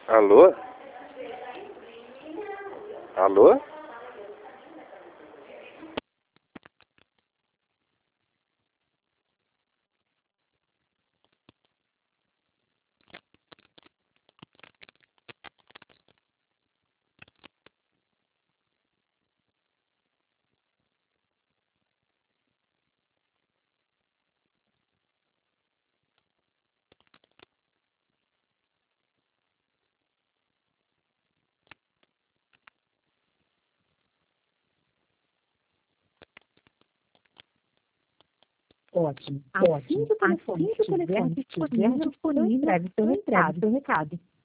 Alô? Alô? Ótimo. Assim que o telefone estiver disponível, entregue seu recado.